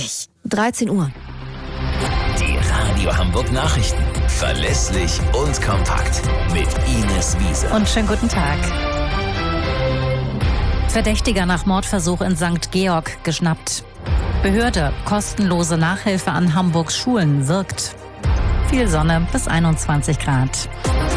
Richtig. 13 Uhr. Die Radio Hamburg Nachrichten. Verlässlich und kompakt. Mit Ines Wiese. Und schönen guten Tag. Verdächtiger nach Mordversuch in St. Georg geschnappt. Behörde, kostenlose Nachhilfe an Hamburgs Schulen wirkt. Viel Sonne bis 21 Grad.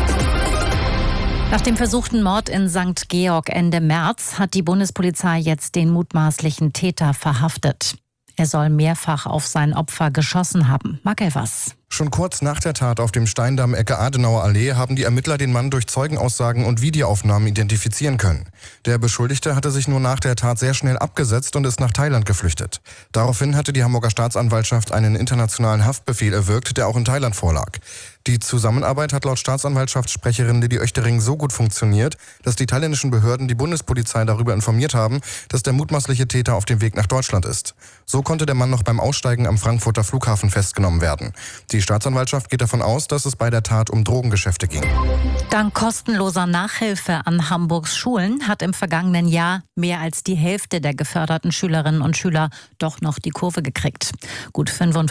Nach dem versuchten Mord in St. Georg Ende März hat die Bundespolizei jetzt den mutmaßlichen Täter verhaftet. Er soll mehrfach auf sein Opfer geschossen haben. Mag er was? Schon kurz nach der Tat auf dem Steindamm Ecke Adenauer Allee haben die Ermittler den Mann durch Zeugenaussagen und Videoaufnahmen identifizieren können. Der Beschuldigte hatte sich nur nach der Tat sehr schnell abgesetzt und ist nach Thailand geflüchtet. Daraufhin hatte die Hamburger Staatsanwaltschaft einen internationalen Haftbefehl erwirkt, der auch in Thailand vorlag. Die Zusammenarbeit hat laut Staatsanwaltschaftssprecherin Lilly Oechtering so gut funktioniert, dass die thailändischen Behörden die Bundespolizei darüber informiert haben, dass der mutmaßliche Täter auf dem Weg nach Deutschland ist. So konnte der Mann noch beim Aussteigen am Frankfurter Flughafen festgenommen werden. Die Staatsanwaltschaft geht davon aus, dass es bei der Tat um Drogengeschäfte ging. Dank kostenloser Nachhilfe an Hamburgs Schulen hat im vergangenen Jahr mehr als die Hälfte der geförderten Schülerinnen und Schüler doch noch die Kurve gekriegt. Gut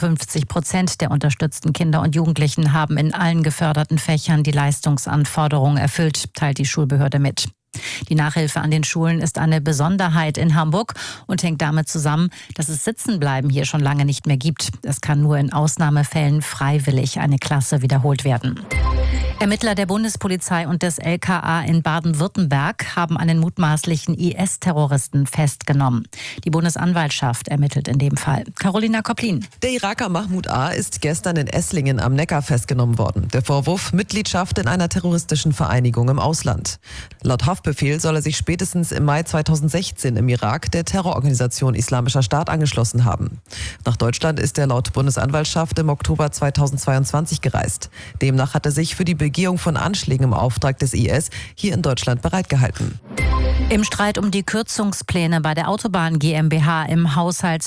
55% der unterstützten Kinder und Jugendlichen haben in allen geförderten Fächern die Leistungsanforderungen erfüllt, teilt die Schulbehörde mit. Die Nachhilfe an den Schulen ist eine Besonderheit in Hamburg und hängt damit zusammen, dass es Sitzenbleiben hier schon lange nicht mehr gibt. Es kann nur in Ausnahmefällen freiwillig eine Klasse wiederholt werden. Ermittler der Bundespolizei und des LKA in Baden-Württemberg haben einen mutmaßlichen IS-Terroristen festgenommen. Die Bundesanwaltschaft ermittelt in dem Fall. Carolina Koplin. Der Iraker Mahmoud A. ist gestern in Esslingen am Neckar festgenommen worden. Der Vorwurf: Mitgliedschaft in einer terroristischen Vereinigung im Ausland. Laut Haftbefehl soll er sich spätestens im Mai 2016 im Irak der Terrororganisation Islamischer Staat angeschlossen haben. Nach Deutschland ist er laut Bundesanwaltschaft im Oktober 2022 gereist. Demnach hat er sich für die Begehung von Anschlägen im Auftrag des IS hier in Deutschland bereitgehalten. Im Streit um die Kürzungspläne bei der Autobahn GmbH im Haushalt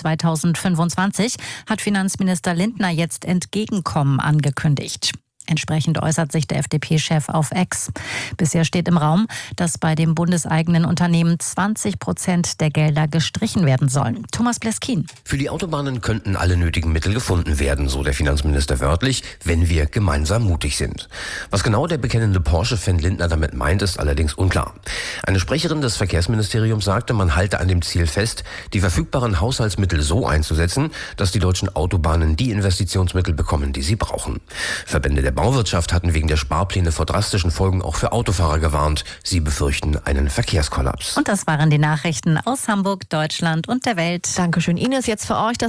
2025 hat Finanzminister Lindner jetzt Entgegenkommen angekündigt. Entsprechend äußert sich der FDP-Chef auf X. Bisher steht im Raum, dass bei dem bundeseigenen Unternehmen 20% der Gelder gestrichen werden sollen. Thomas Bleskin. Für die Autobahnen könnten alle nötigen Mittel gefunden werden, so der Finanzminister wörtlich, wenn wir gemeinsam mutig sind. Was genau der bekennende Porsche-Fan Lindner damit meint, ist allerdings unklar. Eine Sprecherin des Verkehrsministeriums sagte, man halte an dem Ziel fest, die verfügbaren Haushaltsmittel so einzusetzen, dass die deutschen Autobahnen die Investitionsmittel bekommen, die sie brauchen. Verbände der Bauwirtschaft hatten wegen der Sparpläne vor drastischen Folgen auch für Autofahrer gewarnt. Sie befürchten einen Verkehrskollaps. Und das waren die Nachrichten aus Hamburg, Deutschland und der Welt. Dankeschön, Ines. Jetzt für euch das